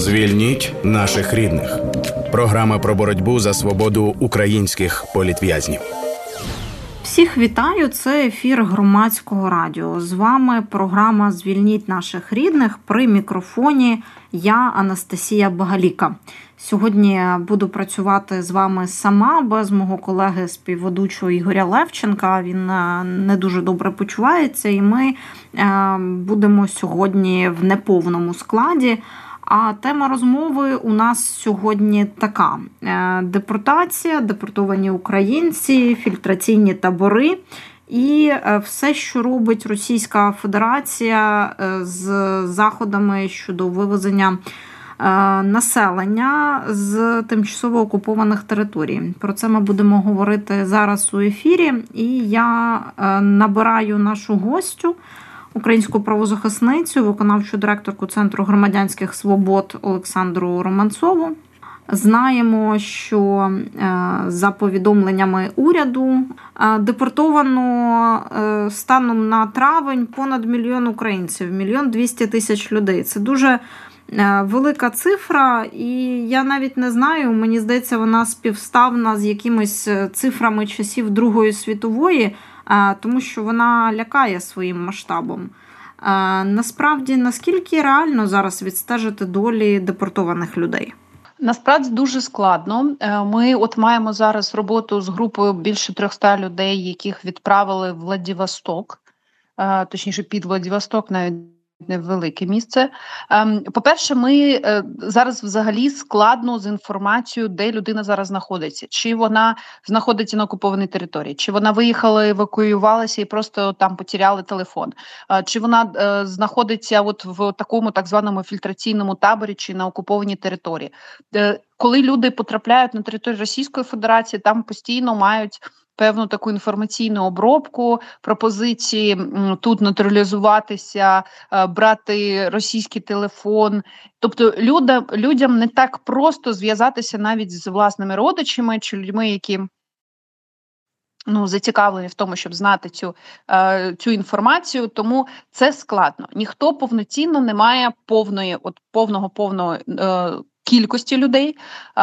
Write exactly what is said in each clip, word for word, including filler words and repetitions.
Звільніть наших рідних. Програма про боротьбу за свободу українських політв'язнів. Всіх вітаю, це ефір Громадського радіо. З вами програма «Звільніть наших рідних», при мікрофоні я, Анастасія Багаліка. Сьогодні буду працювати з вами сама, без мого колеги-співведучого Ігоря Левченка. Він не дуже добре почувається, і ми будемо сьогодні в неповному складі. А тема розмови у нас сьогодні така: депортація, депортовані українці, фільтраційні табори і все, що робить Російська Федерація з заходами щодо вивезення населення з тимчасово окупованих територій. Про це ми будемо говорити зараз у ефірі. І я набираю нашу гостю, українську правозахисницю, виконавчу директорку Центру громадянських свобод Олександру Романцову. Знаємо, що за повідомленнями уряду депортовано станом на травень понад мільйон українців, мільйон двісті тисяч людей. Це дуже велика цифра, і я навіть не знаю, мені здається, вона співставна з якимись цифрами часів Другої світової, тому що вона лякає своїм масштабом. Насправді, наскільки реально зараз відстежити долі депортованих людей? Насправді дуже складно. Ми от маємо зараз роботу з групою більше трьохсот людей, яких відправили в Владивосток, точніше під Владивосток, навіть невелике місце. По-перше, ми зараз взагалі складно з інформацією, де людина зараз знаходиться. Чи вона знаходиться на окупованій території, чи вона виїхала, евакуювалася і просто там потеряли телефон, чи вона знаходиться от в такому так званому фільтраційному таборі чи на окупованій території. Коли люди потрапляють на територію Російської Федерації, там постійно мають певну таку інформаційну обробку, пропозиції тут натуралізуватися, брати російський телефон. Тобто людям, людям не так просто зв'язатися навіть з власними родичами чи людьми, які ну, зацікавлені в тому, щоб знати цю, цю інформацію, тому це складно. Ніхто повноцінно не має повної, от повного, повного кількості людей.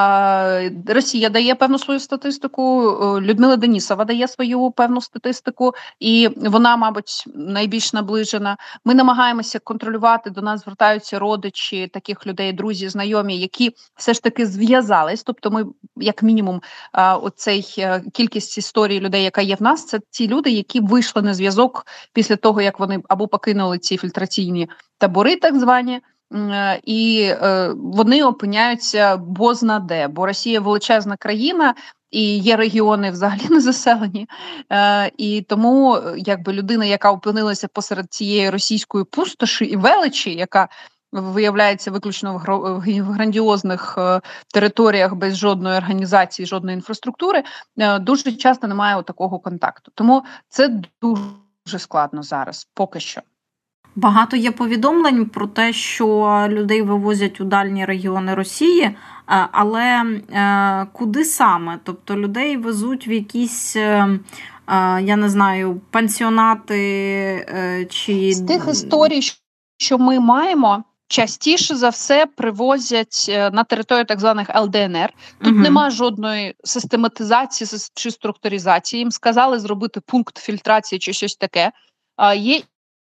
Росія дає певну свою статистику, Людмила Денісова дає свою певну статистику, і вона, мабуть, найбільш наближена. Ми намагаємося контролювати, до нас звертаються родичі таких людей, друзі, знайомі, які все ж таки зв'язались. Тобто ми, як мінімум, оцей кількість історій людей, яка є в нас, це ті люди, які вийшли на зв'язок після того, як вони або покинули ці фільтраційні табори, так звані, і е, вони опиняються бозна де, бо Росія величезна країна, і є регіони взагалі не заселені, е, і тому якби людина, яка опинилася посеред цієї російської пустоші і величі, яка виявляється виключно в, гро, в грандіозних е, територіях без жодної організації, жодної інфраструктури, е, дуже часто немає такого контакту. Тому це дуже складно зараз, поки що. Багато є повідомлень про те, що людей вивозять у дальні регіони Росії, але куди саме? Тобто людей везуть в якісь, я не знаю, пансіонати чи... З тих історій, що ми маємо, частіше за все привозять на територію так званих ел де ен ер. Тут угу. нема жодної систематизації чи структуризації. Їм сказали зробити пункт фільтрації чи щось таке. Є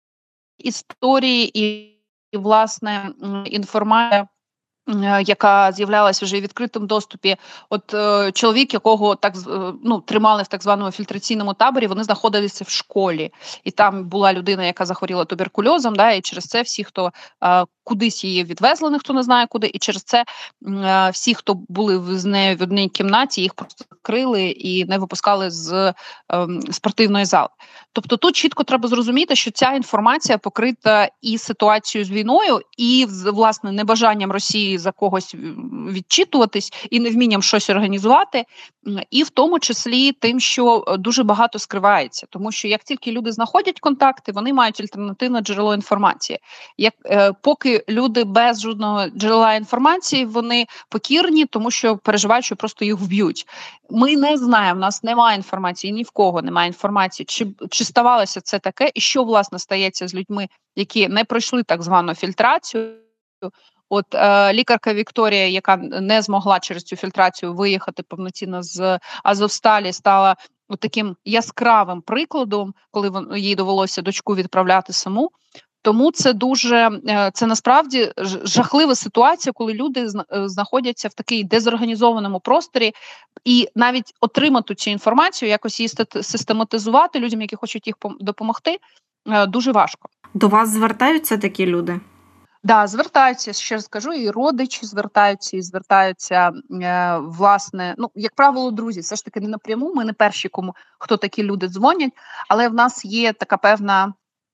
історії і, і, власне, інформація, яка з'являлася вже в відкритому доступі. От е, чоловік, якого так ну, тримали в так званому фільтраційному таборі, вони знаходилися в школі. І там була людина, яка захворіла туберкульозом, да, і через це всі, хто е, кудись її відвезли, ніхто не знає куди, і через це е, всі, хто були з нею в одній кімнаті, їх просто закрили і не випускали з е, спортивної зали. Тобто тут чітко треба зрозуміти, що ця інформація покрита і ситуацією з війною, і, власне, небажанням Росії за когось відчитуватись, і невмінням щось організувати, і в тому числі тим, що дуже багато скривається. Тому що як тільки люди знаходять контакти, вони мають альтернативне джерело інформації. Як, е, поки люди без жодного джерела інформації, вони покірні, тому що переживають, що просто їх вб'ють. Ми не знаємо, в нас немає інформації, ні в кого немає інформації, чи, чи ставалося це таке, і що, власне, стається з людьми, які не пройшли так звану фільтрацію. От е, лікарка Вікторія, яка не змогла через цю фільтрацію виїхати повноцінно з Азовсталі, стала от таким яскравим прикладом, коли вон, їй довелося дочку відправляти саму. Тому це дуже, це насправді жахлива ситуація, коли люди знаходяться в такій дезорганізованому просторі, і навіть отримати цю інформацію, якось її систематизувати людям, які хочуть їх допомогти, дуже важко. До вас звертаються такі люди? Так, да, звертаються, ще раз скажу, і родичі звертаються, і звертаються, е, власне, ну, як правило, друзі, все ж таки не напряму, ми не перші, кому хто такі люди дзвонять, але в нас є така певна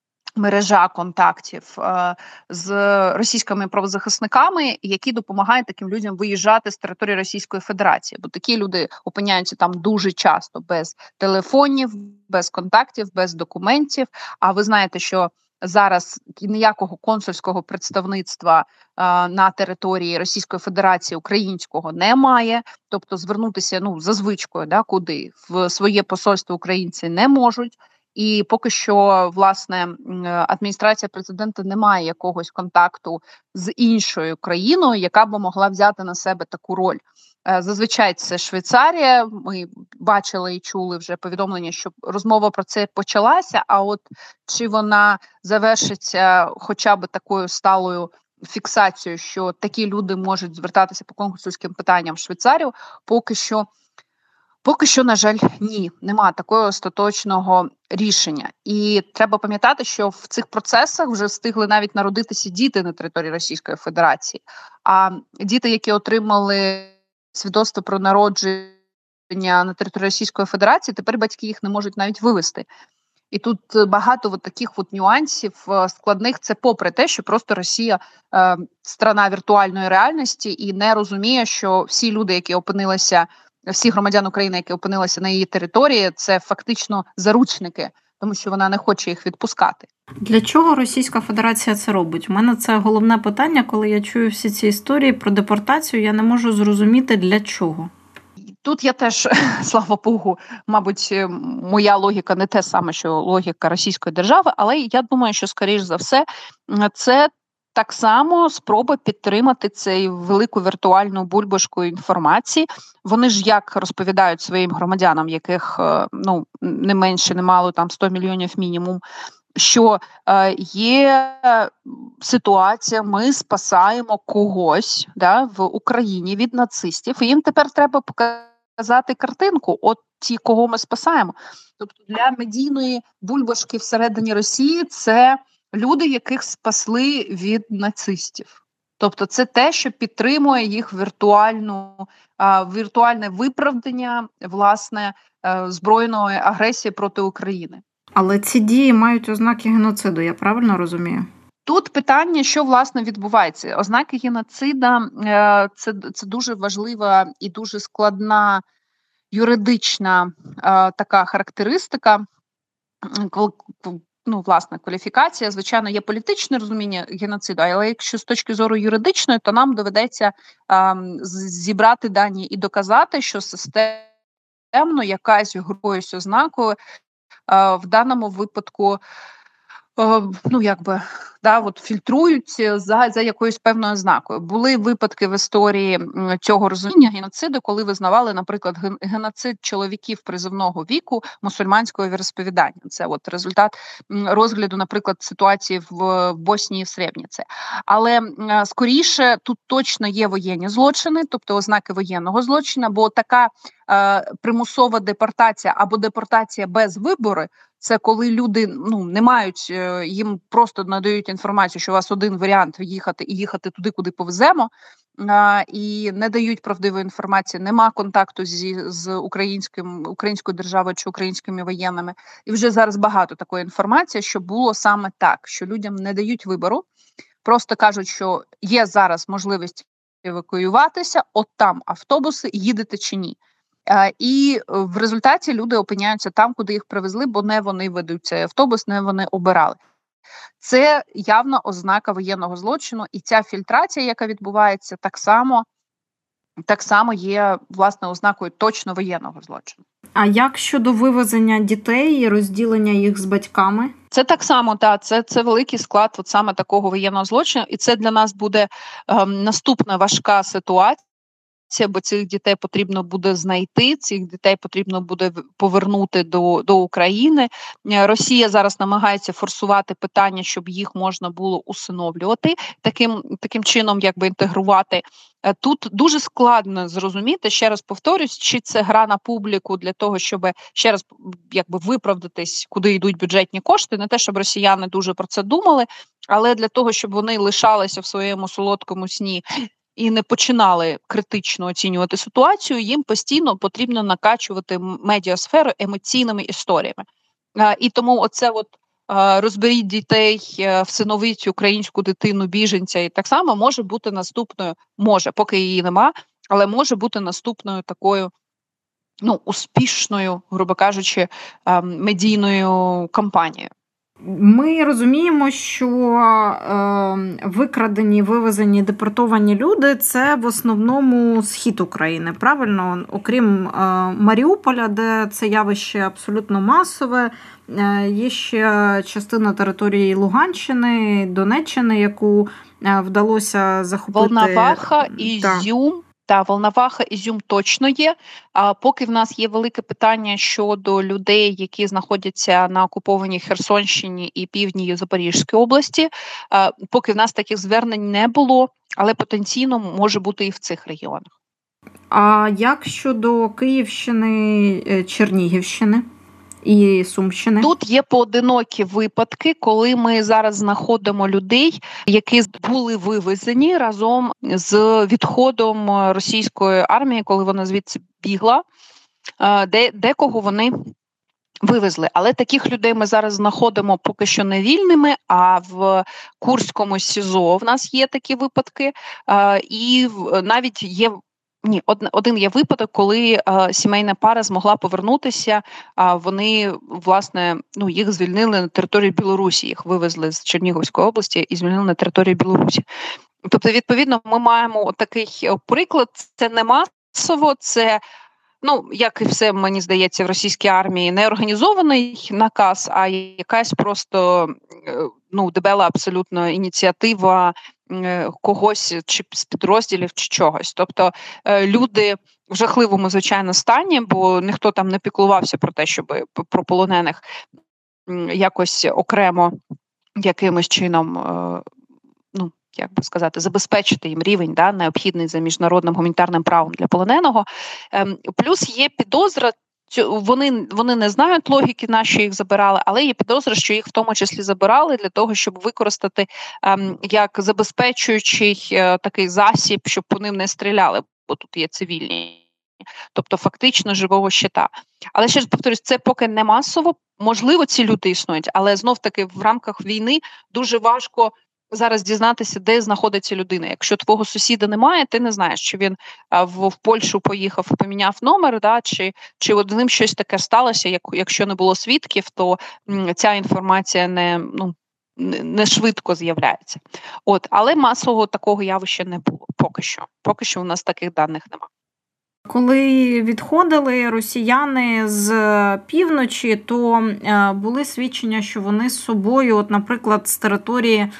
мережа контактів е, з російськими правозахисниками, які допомагають таким людям виїжджати з території Російської Федерації. Бо такі люди опиняються там дуже часто без телефонів, без контактів, без документів. А ви знаєте, що зараз ніякого консульського представництва е, на території Російської Федерації українського немає. Тобто звернутися, ну, за звичкою, да, куди в своє посольство українці не можуть. І поки що, власне, адміністрація президента не має якогось контакту з іншою країною, яка б могла взяти на себе таку роль. Зазвичай це Швейцарія. Ми бачили і чули вже повідомлення, що розмова про це почалася, а от чи вона завершиться хоча б такою сталою фіксацією, що такі люди можуть звертатися по консульським питанням в Швейцарію, поки що Поки що, на жаль, ні, немає такого остаточного рішення. І треба пам'ятати, що в цих процесах вже встигли навіть народитися діти на території Російської Федерації. А діти, які отримали свідоцтво про народження на території Російської Федерації, тепер батьки їх не можуть навіть вивезти. І тут багато от таких от нюансів складних, це попри те, що просто Росія е, страна віртуальної реальності і не розуміє, що всі люди, які опинилися всі громадян України, які опинилися на її території, це фактично заручники, тому що вона не хоче їх відпускати. Для чого Російська Федерація це робить? У мене це головне питання, коли я чую всі ці історії про депортацію, я не можу зрозуміти, для чого. Тут я теж, слава Богу, мабуть, моя логіка не те саме, що логіка Російської держави, але я думаю, що, скоріш за все, це так само спроба підтримати цю велику віртуальну бульбашку інформації. Вони ж як розповідають своїм громадянам, яких, ну, не менше, не мало, там сто мільйонів мінімум, що е, є ситуація, ми спасаємо когось, да, в Україні від нацистів, і їм тепер треба показати картинку, от ті, кого ми спасаємо. Тобто для медійної бульбашки всередині Росії це люди, яких спасли від нацистів. Тобто це те, що підтримує їх віртуальну, а, віртуальне виправдання, власне, а, збройної агресії проти України. Але ці дії мають ознаки геноциду, я правильно розумію? Тут питання, що, власне, відбувається. Ознаки геноцида – це, це дуже важлива і дуже складна юридична а, така характеристика, ну, власне, кваліфікація. Звичайно, є політичне розуміння геноциду, але якщо з точки зору юридичної, то нам доведеться а, зібрати дані і доказати, що системно якась якоюсь ознакою а, в даному випадку ну, якби, да, от фільтрують за, за якоюсь певною ознакою. Були випадки в історії цього розуміння геноциду, коли визнавали, наприклад, геноцид чоловіків призовного віку мусульманського віросповідання. Це от результат розгляду, наприклад, ситуації в, в Боснії і в Сребніці. Але скоріше тут точно є воєнні злочини, тобто ознаки воєнного злочину, бо така е, примусова депортація або депортація без вибору, це коли люди, ну, не мають, їм просто надають інформацію, що у вас один варіант їхати і їхати туди, куди повеземо, а, і не дають правдивої інформації, нема контакту зі, з українським, українською державою чи українськими воєнними. І вже зараз багато такої інформації, що було саме так, що людям не дають вибору, просто кажуть, що є зараз можливість евакуюватися, от там автобуси, їдете чи ні. І в результаті люди опиняються там, куди їх привезли, бо не вони ведуть цей автобус, не вони обирали. Це явна ознака воєнного злочину, і ця фільтрація, яка відбувається, так само так само є, власне, ознакою точно воєнного злочину. А як щодо вивезення дітей і розділення їх з батьками? Це так само, та це, це великий склад от саме такого воєнного злочину, і це для нас буде ем, наступна важка ситуація, бо цих дітей потрібно буде знайти, цих дітей потрібно буде повернути до, до України. Росія зараз намагається форсувати питання, щоб їх можна було усиновлювати, таким, таким чином якби інтегрувати. Тут дуже складно зрозуміти, ще раз повторюсь, чи це гра на публіку для того, щоб ще раз якби виправдатись, куди йдуть бюджетні кошти, не те, щоб росіяни дуже про це думали, але для того, щоб вони лишалися в своєму солодкому сні і не починали критично оцінювати ситуацію, їм постійно потрібно накачувати медіасферу емоційними історіями. І тому оце от розберіть дітей, всиновіть українську дитину біженця, і так само може бути наступною, може, поки її нема, але може бути наступною такою, ну, успішною, грубо кажучи, медійною кампанією. Ми розуміємо, що е, викрадені, вивезені, депортовані люди – це в основному схід України, правильно? Окрім е, Маріуполя, де це явище абсолютно масове, е, є ще частина території Луганщини, Донеччини, яку е, вдалося захопити. Волноваха, Ізюм. Та Волноваха, Ізюм точно є. А поки в нас є велике питання щодо людей, які знаходяться на окупованій Херсонщині і півдні Запорізької області, а, поки в нас таких звернень не було, але потенційно може бути і в цих регіонах. А як щодо Київщини, Чернігівщини і Сумщини? Тут є поодинокі випадки, коли ми зараз знаходимо людей, які були вивезені разом з відходом російської армії, коли вона звідси бігла, де декого вони вивезли. Але таких людей ми зараз знаходимо поки що не вільними, а в Курському СІЗО в нас є такі випадки, і навіть є Ні, один є випадок, коли а, сімейна пара змогла повернутися, а вони, власне, ну, їх звільнили на території Білорусі, їх вивезли з Чернігівської області і звільнили на території Білорусі. Тобто, відповідно, ми маємо такий приклад, це не масово, це, ну, як і все, мені здається, в російській армії, не організований наказ, а якась просто, ну, дебела абсолютно ініціатива когось чи з підрозділів, чи чогось. Тобто люди в жахливому, звичайно, стані, бо ніхто там не піклувався про те, щоб про полонених якось окремо якимось чином, ну, як би сказати, забезпечити їм рівень, да, необхідний за міжнародним гуманітарним правом для полоненого. Плюс є підозра, Вони, вони не знають логіки, на що їх забирали, але є підозра, що їх в тому числі забирали для того, щоб використати ем, як забезпечуючий е, такий засіб, щоб по ним не стріляли, бо тут є цивільні. Тобто фактично живого щита. Але ще раз повторюсь, це поки не масово, можливо, ці люди існують, але знов-таки в рамках війни дуже важко зараз дізнатися, де знаходиться людина. Якщо твого сусіда немає, ти не знаєш, чи він а, в, в Польщу поїхав і поміняв номер, да, чи, чи от з ним щось таке сталося, як, якщо не було свідків, то м, ця інформація не, ну, не, не швидко з'являється. От, але масового такого явища не було поки що. Поки що у нас таких даних немає. Коли відходили росіяни з півночі, то були свідчення, що вони з собою, от, наприклад, з території,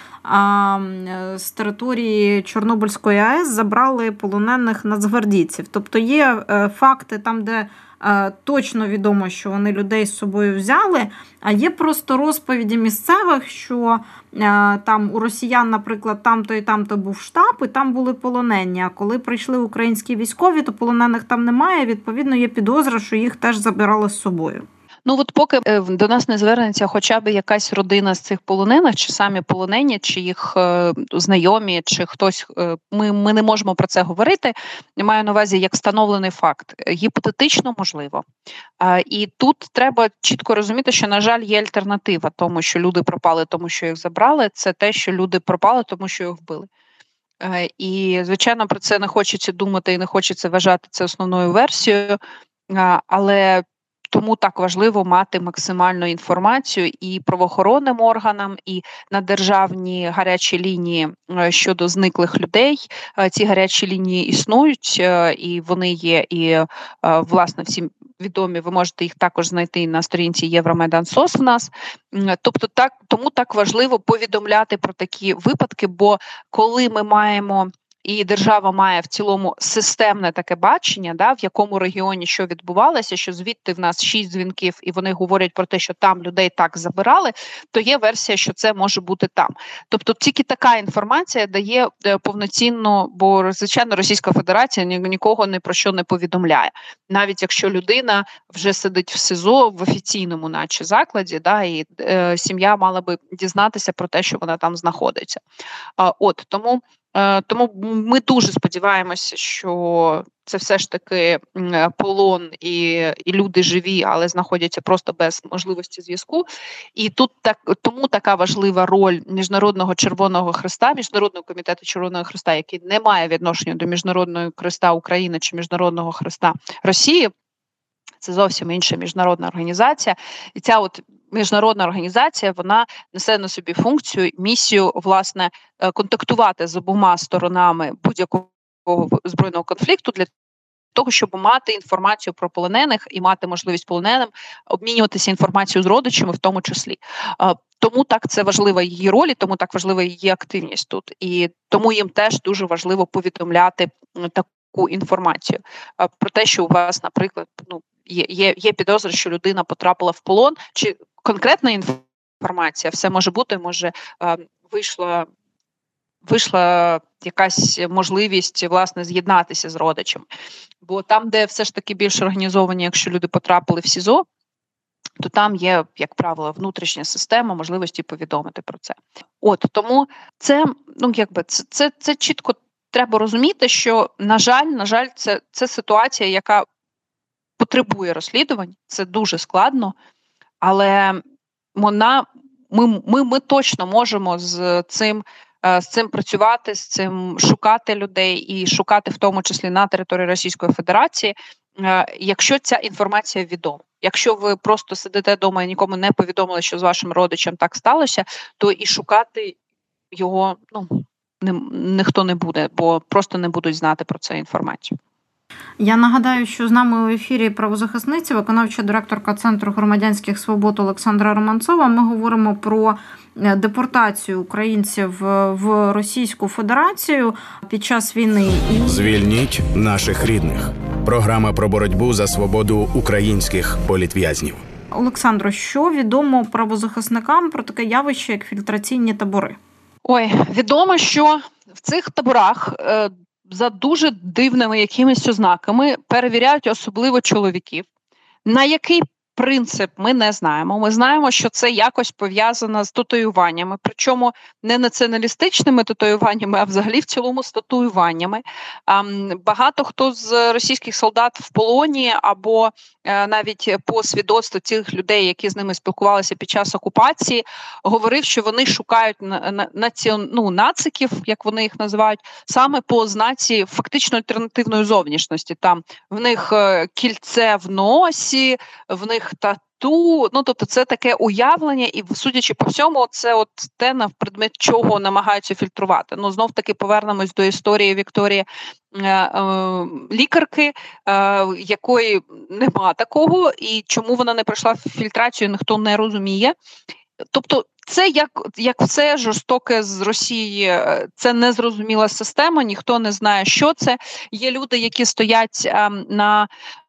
з території Чорнобильської АЕС забрали полонених нацгвардійців. Тобто є факти там, де точно відомо, що вони людей з собою взяли, а є просто розповіді місцевих, що там у росіян, наприклад, там-то і там-то був штаб, і там були полонені. А коли прийшли українські військові, то полонених там немає, відповідно, є підозра, що їх теж забирали з собою. Ну от поки е, до нас не звернеться хоча б якась родина з цих полонених, чи самі полонені, чи їх е, знайомі, чи хтось, е, ми, ми не можемо про це говорити. Я маю на увазі як встановлений факт. Гіпотетично можливо. Е, і тут треба чітко розуміти, що, на жаль, є альтернатива тому, що люди пропали, тому що їх забрали. Це те, що люди пропали, тому що їх вбили. Е, і, звичайно, про це не хочеться думати і не хочеться вважати це основною версією, е, але тому так важливо мати максимальну інформацію і правоохоронним органам, і на державні гарячі лінії щодо зниклих людей. Ці гарячі лінії існують, і вони є, і, власне, всім відомі, ви можете їх також знайти на сторінці Євромайдан СОС в нас. Тобто так, тому так важливо повідомляти про такі випадки, бо коли ми маємо і держава має в цілому системне таке бачення, да, в якому регіоні що відбувалося, що звідти в нас шість дзвінків, і вони говорять про те, що там людей так забирали, то є версія, що це може бути там. Тобто тільки така інформація дає повноцінну, бо, звичайно, Російська Федерація нікого ні про що не повідомляє. Навіть якщо людина вже сидить в СИЗО в офіційному наче закладі, да, і е, сім'я мала би дізнатися про те, що вона там знаходиться. А, от, тому Тому ми дуже сподіваємося, що це все ж таки полон і, і люди живі, але знаходяться просто без можливості зв'язку. І тут так, тому така важлива роль Міжнародного Червоного Хреста, Міжнародного комітету Червоного Хреста, який не має відношення до Міжнародного Хреста України чи Міжнародного Хреста Росії. Це зовсім інша міжнародна організація. І ця от міжнародна організація, вона несе на собі функцію, місію, власне, контактувати з обома сторонами будь-якого збройного конфлікту для того, щоб мати інформацію про полонених і мати можливість полоненим обмінюватися інформацією з родичами в тому числі. Тому так це важлива її роль, і тому так важлива її активність тут. І тому їм теж дуже важливо повідомляти таку інформацію про те, що у вас, наприклад, ну, Є, є, є підозра, що людина потрапила в полон, чи конкретна інформація, все може бути, може е, вийшла, вийшла якась можливість, власне, з'єднатися з родичем. Бо там, де все ж таки більш організовані, якщо люди потрапили в СІЗО, то там є, як правило, внутрішня система можливості повідомити про це. От, тому це, ну, якби, це, це, це чітко треба розуміти, що, на жаль, на жаль, це, це ситуація, яка потребує розслідувань, це дуже складно, але вона, ми, ми, ми точно можемо з цим, з цим працювати, з цим шукати людей і шукати в тому числі на території Російської Федерації, якщо ця інформація відома. Якщо ви просто сидите вдома і нікому не повідомили, що з вашим родичем так сталося, то і шукати його, ну, не, ніхто не буде, бо просто не будуть знати про це інформацію. Я нагадаю, що з нами у ефірі правозахисниця, виконавча директорка Центру громадянських свобод Олександра Романцова. Ми говоримо про депортацію українців в Російську Федерацію під час війни. Звільніть наших рідних. Програма про боротьбу за свободу українських політв'язнів. Олександро, що відомо правозахисникам про таке явище, як фільтраційні табори? Ой, відомо, що в цих таборах е, за дуже дивними якимись ознаками перевіряють особливо чоловіків. На який принцип ми не знаємо. Ми знаємо, що це якось пов'язано з татуюваннями, причому не націоналістичними татуюваннями, а взагалі в цілому з татуюваннями. Багато хто з російських солдат в полоні або навіть по свідоцтву цих людей, які з ними спілкувалися під час окупації, говорив, що вони шукають наці... ну, нациків, як вони їх називають, саме по ознаці фактично альтернативної зовнішності. Там в них кільце в носі, в них тату, ну, тобто це таке уявлення, і, судячи по всьому, це от те, на предмет чого намагаються фільтрувати. Ну, знов-таки повернемось до історії Вікторії е, е, лікарки, е, якої нема такого, і чому вона не пройшла фільтрацію, ніхто не розуміє. Тобто це як, як все жорстоке з Росії, це незрозуміла система, ніхто не знає, що це. Є люди, які стоять е, на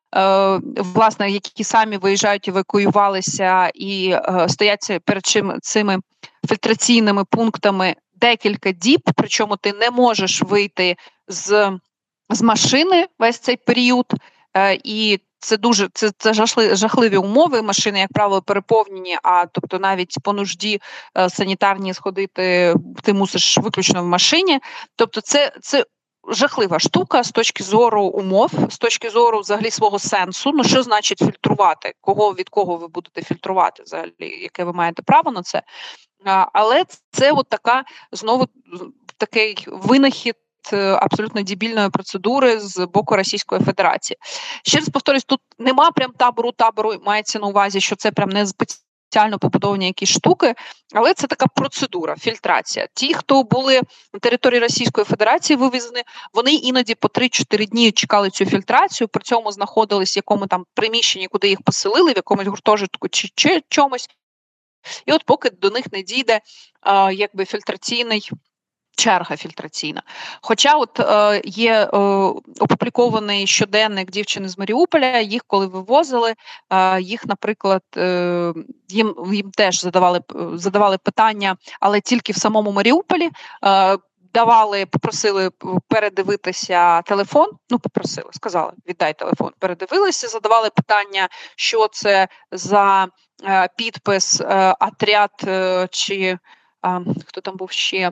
власне, які самі виїжджають, евакуювалися і е, стоять перед чим, цими фільтраційними пунктами декілька діб, причому ти не можеш вийти з, з машини весь цей період, е, і це дуже це, це жахли, жахливі умови. Машини, як правило, переповнені, а тобто навіть по нужді е, санітарні сходити ти мусиш виключно в машині. Тобто це, це жахлива штука з точки зору умов, з точки зору взагалі свого сенсу. Ну, що значить фільтрувати? Кого від кого ви будете фільтрувати взагалі? Яке ви маєте право на це? А, але це от така, знову такий винахід абсолютно дебільної процедури з боку Російської Федерації. Ще раз повторюсь, тут нема прям табору табору, мається на увазі, що це прям не спеціально побудовані якісь штуки, але це така процедура, фільтрація. Ті, хто були на території Російської Федерації вивезені, вони іноді по три-чотири дні чекали цю фільтрацію, при цьому знаходились в якому там приміщенні, куди їх поселили, в якомусь гуртожитку чи, чи чомусь. І от поки до них не дійде а, якби фільтраційний черга фільтраційна. Хоча от е, є е, опублікований щоденник дівчини з Маріуполя, їх коли вивозили, е, їх, наприклад, е, їм, їм теж задавали, задавали питання, але тільки в самому Маріуполі, е, давали, попросили передивитися телефон, ну попросили, сказали, віддай телефон, передивилися, задавали питання, що це за е, підпис, е, отряд, е, чи е, хто там був ще,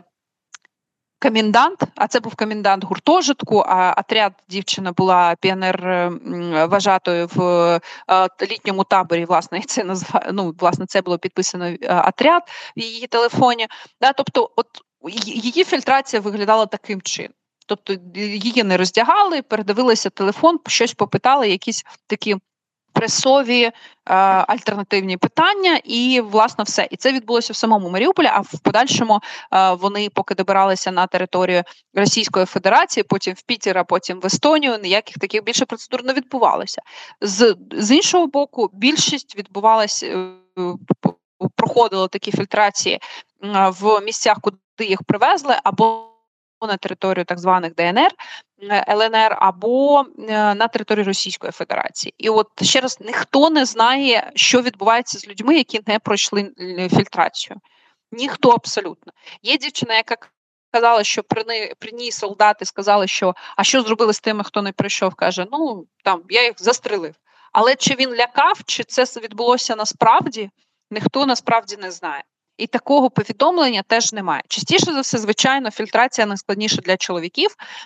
комендант, а це був комендант гуртожитку, а отряд дівчина була піонер-вважатою в а, літньому таборі, власне, це назва, ну, власне, це було підписано а, отряд в її телефоні. Да, тобто, от її фільтрація виглядала таким чином. Тобто, її не роздягали, передивилися телефон, щось попитали, якісь такі пресові е, альтернативні питання, і, власне, все. І це відбулося в самому Маріуполі, а в подальшому е, вони, поки добиралися на територію Російської Федерації, потім в Пітер, а потім в Естонію, ніяких таких більше процедур не відбувалося. З, з іншого боку, більшість відбувалася, е, проходило такі фільтрації е, в місцях, куди їх привезли, або на територію так званих Де Ен Ер, Ел Ен Ер, або на території Російської Федерації. І от ще раз, ніхто не знає, що відбувається з людьми, які не пройшли фільтрацію. Ніхто абсолютно. Є дівчина, яка казала, що при, не, при ній солдати сказали, що а що зробили з тими, хто не прийшов? Каже, ну, там, я їх застрелив. Але чи він лякав, чи це відбулося насправді, ніхто насправді не знає. І такого повідомлення теж немає. Частіше за все, звичайно, фільтрація найскладніша для чоловіків.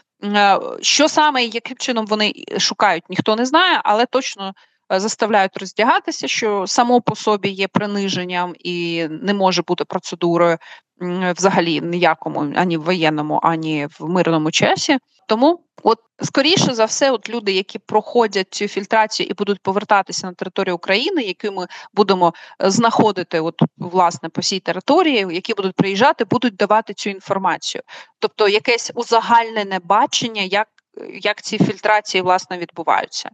Що саме і яким чином вони шукають, ніхто не знає, але точно заставляють роздягатися, що само по собі є приниженням і не може бути процедурою взагалі ніякому, ані в воєнному, ані в мирному часі. Тому, от скоріше за все, от люди, які проходять цю фільтрацію і будуть повертатися на територію України, які ми будемо знаходити, от власне по всій території, які будуть приїжджати, будуть давати цю інформацію. Тобто якесь узагальнене бачення, як, як ці фільтрації власне відбуваються.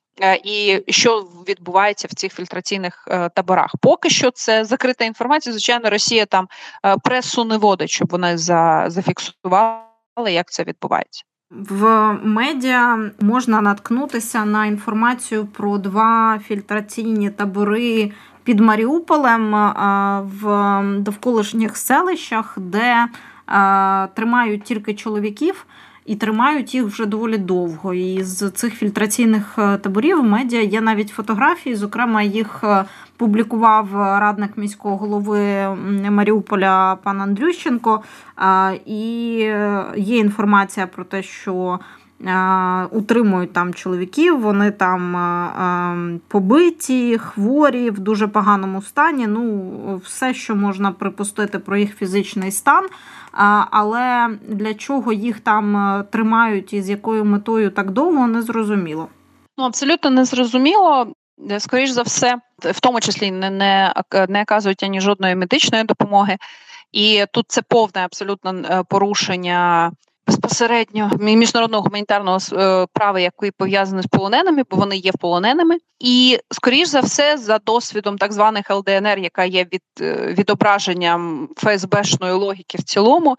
І що відбувається в цих фільтраційних е, таборах. Поки що це закрита інформація. Звичайно, Росія там е, пресу не водить, щоб вони за, зафіксували, як це відбувається. В медіа можна наткнутися на інформацію про два фільтраційні табори під Маріуполем е, в довколишніх селищах, де е, тримають тільки чоловіків, і тримають їх вже доволі довго. І з цих фільтраційних таборів в медіа є навіть фотографії, зокрема їх публікував радник міського голови Маріуполя пан Андрющенко. І є інформація про те, що утримують там чоловіків, вони там побиті, хворі, в дуже поганому стані. Ну, все, що можна припустити про їх фізичний стан. Але для чого їх там тримають і з якою метою так довго, не зрозуміло. Ну, абсолютно не зрозуміло. Скоріш за все, в тому числі не, не, не оказують ані жодної медичної допомоги. І тут це повне абсолютно порушення безпосередньо міжнародного гуманітарного права, яке пов'язане з полоненими, бо вони є полоненими. І, скоріш за все, за досвідом так званих Ел Де Ен Ер, яка є від, відображенням Фе Ес Бешної логіки в цілому,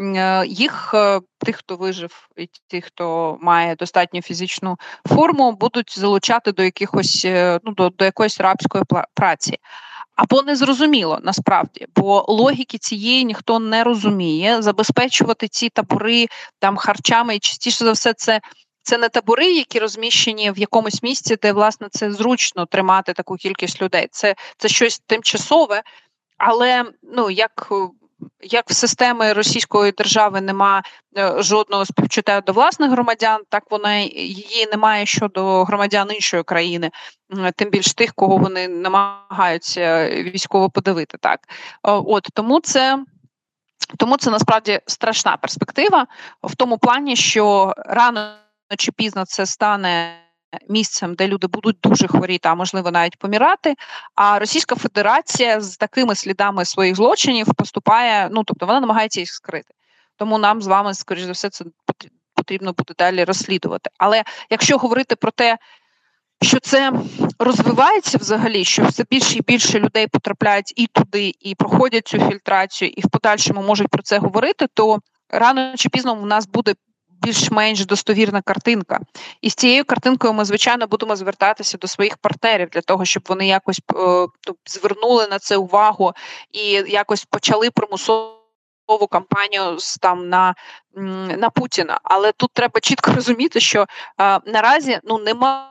їх, тих, хто вижив, і тих, хто має достатню фізичну форму, будуть залучати до якихось, ну, до, до якоїсь рабської праці. Або незрозуміло, насправді, бо логіки цієї ніхто не розуміє. Забезпечувати ці табори там харчами, і частіше за все це, це не табори, які розміщені в якомусь місці, де, власне, це зручно тримати таку кількість людей. Це, це щось тимчасове, але, ну, як... Як в системи Російської держави нема жодного співчуття до власних громадян, так вона її немає щодо громадян іншої країни, тим більш тих, кого вони намагаються військово подавити. Так, от тому це Тому це насправді страшна перспектива в тому плані, що рано чи пізно це стане місцем, де люди будуть дуже хворіти, а можливо навіть помирати, а Російська Федерація з такими слідами своїх злочинів поступає, ну тобто вона намагається їх скрити. Тому нам з вами, скоріш за все, це потрібно буде далі розслідувати. Але якщо говорити про те, що це розвивається взагалі, що все більше і більше людей потрапляють і туди, і проходять цю фільтрацію, і в подальшому можуть про це говорити, то рано чи пізно у нас буде більш-менш достовірна картинка. І з цією картинкою ми, звичайно, будемо звертатися до своїх партнерів для того, щоб вони якось е, звернули на це увагу і якось почали примусово кампанію там на, на Путіна. Але тут треба чітко розуміти, що е, наразі ну нема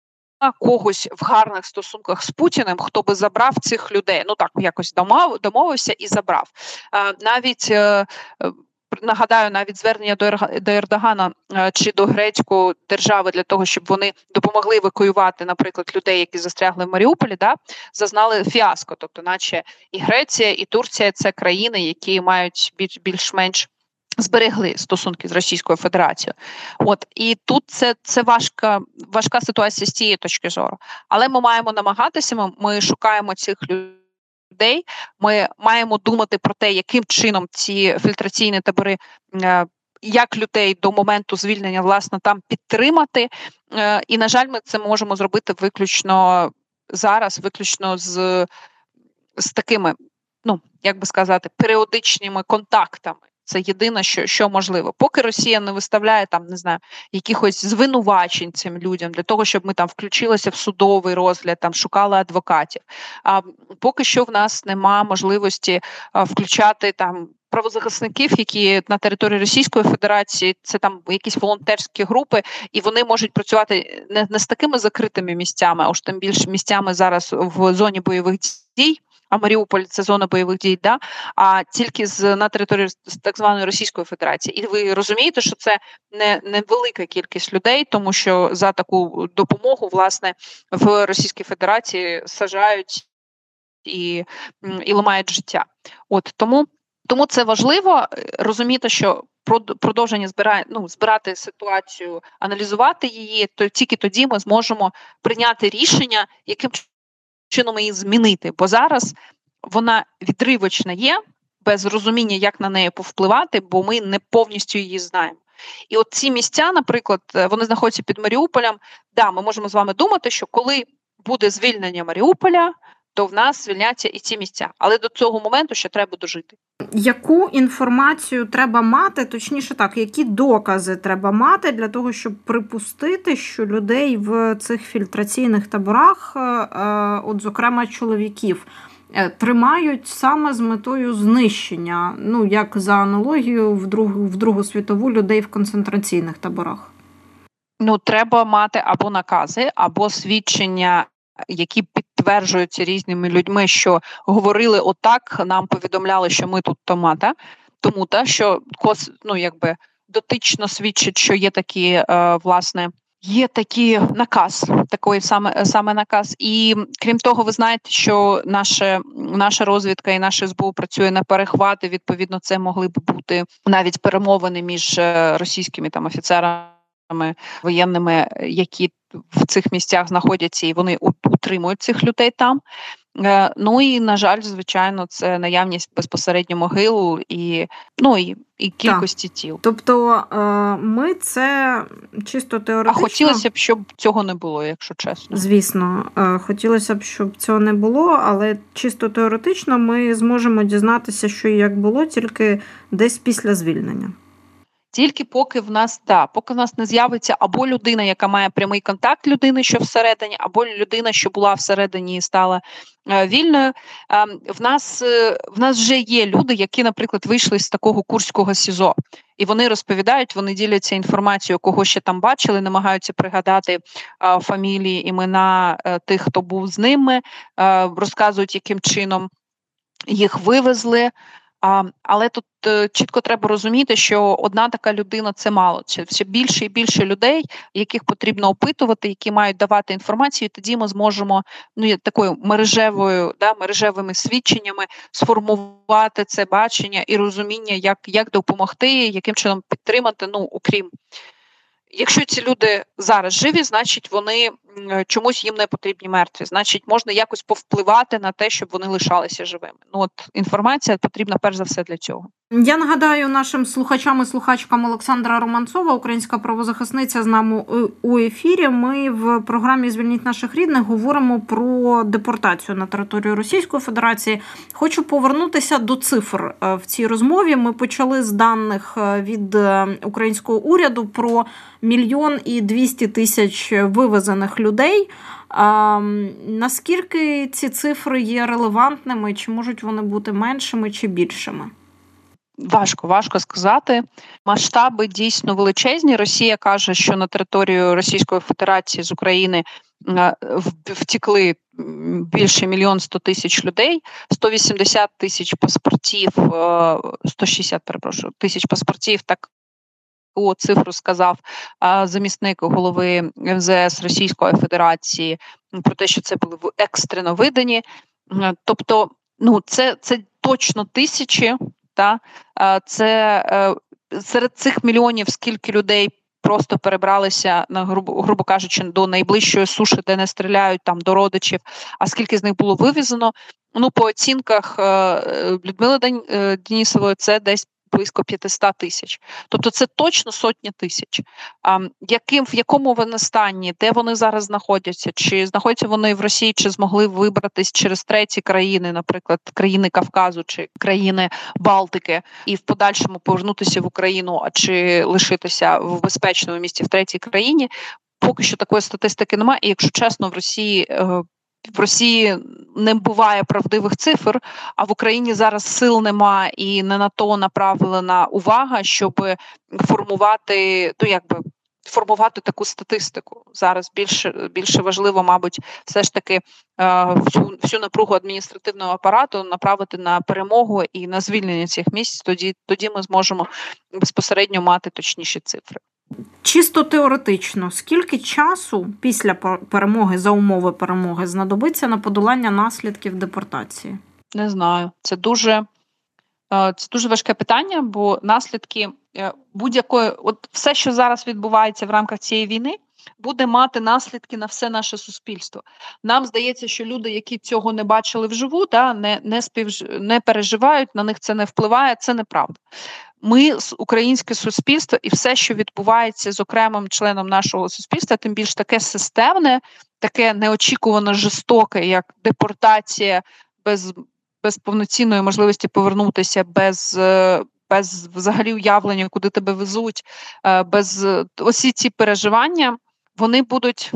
когось в гарних стосунках з Путіним, хто би забрав цих людей. Ну так, якось домов, домовився і забрав. Е, навіть е, Нагадаю, навіть звернення до Ердогана чи до грецької держави для того, щоб вони допомогли евакуювати, наприклад, людей, які застрягли в Маріуполі, да, зазнали фіаско. Тобто, наче і Греція, і Турція – це країни, які мають більш, більш-менш зберегли стосунки з Російською Федерацією. От, і тут це, це важка, важка ситуація з цієї точки зору. Але ми маємо намагатися, ми, ми шукаємо цих людей, людей, ми маємо думати про те, яким чином ці фільтраційні табори, як людей до моменту звільнення, власне, там підтримати. І, на жаль, ми це можемо зробити виключно зараз, виключно з, з такими, ну, як би сказати, періодичними контактами. Це єдине, що, що можливо. Поки Росія не виставляє там, не знаю, якихось звинувачень цим людям для того, щоб ми там включилися в судовий розгляд, там шукали адвокатів. А поки що в нас нема можливості а, включати там правозахисників, які на території Російської Федерації, це там якісь волонтерські групи, і вони можуть працювати не, не з такими закритими місцями, а ж тим більше місцями зараз в зоні бойових дій. А Маріуполь – це зона бойових дій, да? А тільки з на території так званої Російської Федерації. І ви розумієте, що це не невелика кількість людей, тому що за таку допомогу, власне, в Російській Федерації саджають і, і ламають життя. От тому, тому це важливо розуміти, що продовження збирає, ну, збирати ситуацію, аналізувати її, то тільки тоді ми зможемо прийняти рішення, яким чином її змінити, бо зараз вона відривочна є, без розуміння, як на неї повпливати, бо ми не повністю її знаємо. І от ці місця, наприклад, вони знаходяться під Маріуполем, да, ми можемо з вами думати, що коли буде звільнення Маріуполя, то в нас звільняться і ці місця. Але до цього моменту ще треба дожити. Яку інформацію треба мати, точніше так, які докази треба мати для того, щоб припустити, що людей в цих фільтраційних таборах, от зокрема чоловіків, тримають саме з метою знищення, ну як за аналогією в Другу, в Другу світову людей в концентраційних таборах? Ну, треба мати або накази, або свідчення, які підтверджуються різними людьми, що говорили отак, нам повідомляли, що ми тут томата, тому та, що ну, якби дотично свідчить, що є такі, е, власне, є такий наказ, такий саме, саме наказ. І крім того, ви знаєте, що наша, наша розвідка і наше ес бе у працює на перехвати, відповідно, це могли б бути навіть перемовини між російськими там офіцерами, воєнними, які в цих місцях знаходяться, і вони утримують цих людей там. Ну і, на жаль, звичайно, це наявність безпосередньо могил і, ну, і, і кількості так. тіл. Тобто ми це чисто теоретично... А хотілося б, щоб цього не було, якщо чесно. Звісно, хотілося б, щоб цього не було, але чисто теоретично ми зможемо дізнатися, що і як було, тільки десь після звільнення. Тільки поки в нас, да, поки в нас не з'явиться або людина, яка має прямий контакт людини, що всередині, або людина, що була всередині і стала е, вільною. Е, в нас, е, в нас вже є люди, які, наприклад, вийшли з такого Курського СІЗО. І вони розповідають, вони діляться інформацією, кого ще там бачили, намагаються пригадати е, фамілії, імена е, тих, хто був з ними, е, розказують, яким чином їх вивезли. А, але тут е, чітко треба розуміти, що одна така людина – це мало. Це все більше і більше людей, яких потрібно опитувати, які мають давати інформацію, і тоді ми зможемо ну, є такою мережевою, да, мережевими свідченнями сформувати це бачення і розуміння, як, як допомогти, яким чином підтримати, ну, окрім. Якщо ці люди зараз живі, значить вони м, чомусь їм не потрібні мертві. Значить, можна якось повпливати на те, щоб вони лишалися живими. Ну от інформація потрібна перш за все для цього. Я нагадаю нашим слухачам і слухачкам Олександра Романцова, українська правозахисниця, з нами у ефірі. Ми в програмі «Звільніть наших рідних» говоримо про депортацію на територію Російської Федерації. Хочу повернутися до цифр в цій розмові. Ми почали з даних від українського уряду про мільйон і двісті тисяч вивезених людей. А, наскільки ці цифри є релевантними? Чи можуть вони бути меншими чи більшими? Важко, важко сказати. Масштаби дійсно величезні. Росія каже, що на територію Російської Федерації з України е, втікли більше мільйон сто тисяч людей, сто вісімдесят тисяч паспортів, е, сто шістдесят, перепрошую, тисяч паспортів, так о, цифру сказав е, замісник голови ем зе ес Російської Федерації про те, що це були екстрено видані. Е, тобто, ну, це, це точно тисячі. Та це е, серед цих мільйонів скільки людей просто перебралися на грубо, грубо кажучи, до найближчої суші, де не стріляють, там до родичів. А скільки з них було вивезено? Ну, по оцінках е, Людмили е, Денісової, це десь близько п'ятсот тисяч. Тобто це точно сотні тисяч. А, яким, в якому вони стані, де вони зараз знаходяться? Чи знаходяться вони в Росії, чи змогли вибратись через треті країни, наприклад, країни Кавказу чи країни Балтики, і в подальшому повернутися в Україну, а чи лишитися в безпечному місці в третій країні? Поки що такої статистики немає. І, якщо чесно, в Росії е, в Росії не буває правдивих цифр, а в Україні зараз сил нема і не на то направлена увага, щоб формувати, ну якби формувати таку статистику. Зараз більше більше важливо, мабуть, все ж таки всю всю напругу адміністративного апарату направити на перемогу і на звільнення цих місць. Тоді тоді ми зможемо безпосередньо мати точніші цифри. Чисто теоретично, скільки часу після перемоги, за умови перемоги, знадобиться на подолання наслідків депортації? Не знаю. Це дуже, це дуже важке питання, бо наслідки будь-якої, от все, що зараз відбувається в рамках цієї війни, буде мати наслідки на все наше суспільство. Нам здається, що люди, які цього не бачили вживу, да, не, не, співж... не переживають, на них це не впливає, це неправда. Ми, українське суспільство, і все, що відбувається з окремим членом нашого суспільства, тим більш таке системне, таке неочікувано жорстоке, як депортація без, без повноцінної можливості повернутися, без, без взагалі уявлення, куди тебе везуть, без усі ці переживання, вони будуть,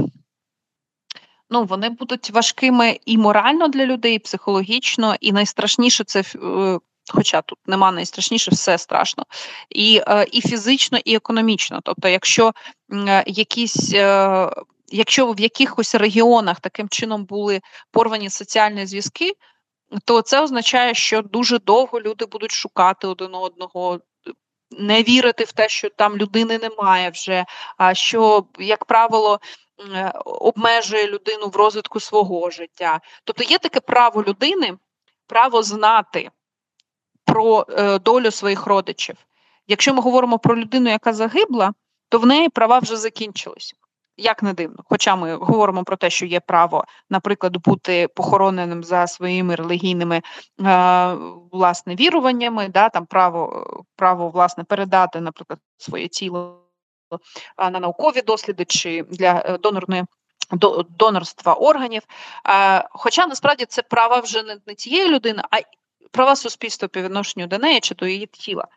ну, вони будуть важкими і морально для людей, і психологічно, і найстрашніше це, хоча тут нема найстрашніше, все страшно, і, і фізично, і економічно. Тобто, якщо якісь, якщо в якихось регіонах таким чином були порвані соціальні зв'язки, то це означає, що дуже довго люди будуть шукати один одного, не вірити в те, що там людини немає вже, а що, як правило, обмежує людину в розвитку свого життя. Тобто є таке право людини, право знати про е, долю своїх родичів. Якщо ми говоримо про людину, яка загибла, то в неї права вже закінчились. Як не дивно. Хоча ми говоримо про те, що є право, наприклад, бути похороненим за своїми релігійними е, власне віруваннями, да, там право, право власне передати, наприклад, своє тіло е, на наукові досліди чи для донорної до, донорства органів. Е, хоча насправді це права вже не, не цієї людини, а права суспільства по відношенню до неї чи до її тіла.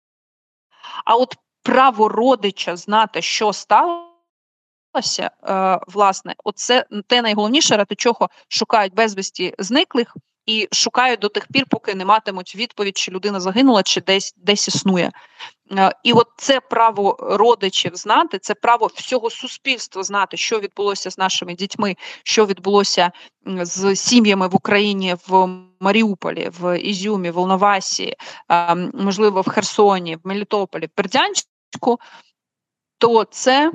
А от право родича знати, що сталося, власне, оце те найголовніше, ради чого шукають безвісті зниклих, і шукають до тих пір, поки не матимуть відповідь, чи людина загинула, чи десь десь існує. І от це право родичів знати, це право всього суспільства знати, що відбулося з нашими дітьми, що відбулося з сім'ями в Україні, в Маріуполі, в Ізюмі, в Волновасі, можливо, в Херсоні, в Мелітополі, в Бердянську, то це,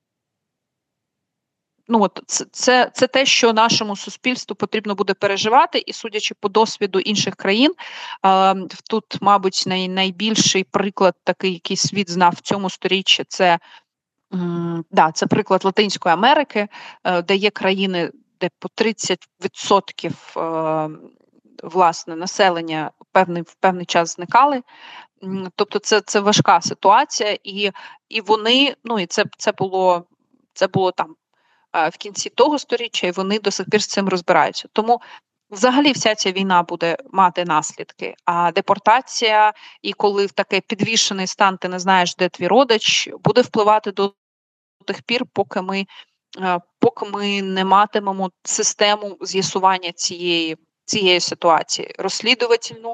ну, от, це, це, це те, що нашому суспільству потрібно буде переживати, і судячи по досвіду інших країн, е, тут, мабуть, най, найбільший приклад такий, який світ знав в цьому сторіччі, це, е, да, це приклад Латинської Америки, е, де є країни, де по тридцять відсотків е, власне, населення в певний, в певний час зникали. Тобто це, це важка ситуація, і, і вони, ну і це, це було, це було там в кінці того сторіччя, і вони до сих пір з цим розбираються. Тому взагалі вся ця війна буде мати наслідки. А депортація, і коли в такий підвішений стан, ти не знаєш, де твій родич, буде впливати до тих пір, поки ми, поки ми не матимемо систему з'ясування цієї цієї ситуації, розслідувательну,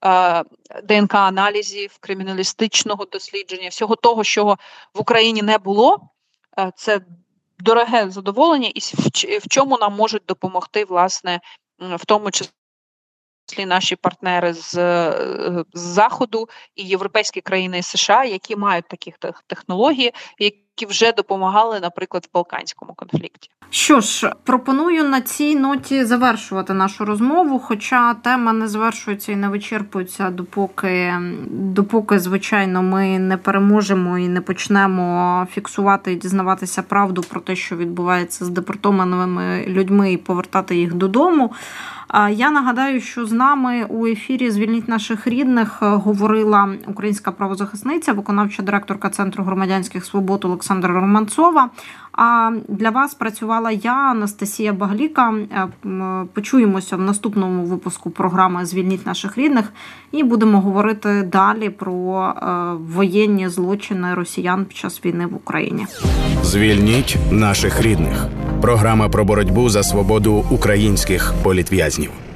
ДНК-аналізів, криміналістичного дослідження, всього того, що в Україні не було. Це дороге задоволення, і в чому нам можуть допомогти, власне, в тому числі наші партнери з, з Заходу і європейські країни і США, які мають такі технології, які вже допомагали, наприклад, в Балканському конфлікті. Що ж, пропоную на цій ноті завершувати нашу розмову, хоча тема не завершується і не вичерпується, допоки, допоки, звичайно, ми не переможемо і не почнемо фіксувати і дізнаватися правду про те, що відбувається з депортованими людьми, і повертати їх додому. Я нагадаю, що з нами у ефірі «Звільніть наших рідних» говорила українська правозахисниця, виконавча директорка Центру громадянських свобод Олександра Романцова. А для вас працювала я, Анастасія Багаліка. Почуємося в наступному випуску програми «Звільніть наших рідних» і будемо говорити далі про воєнні злочини росіян під час війни в Україні. «Звільніть наших рідних» – програма про боротьбу за свободу українських політв'язнів.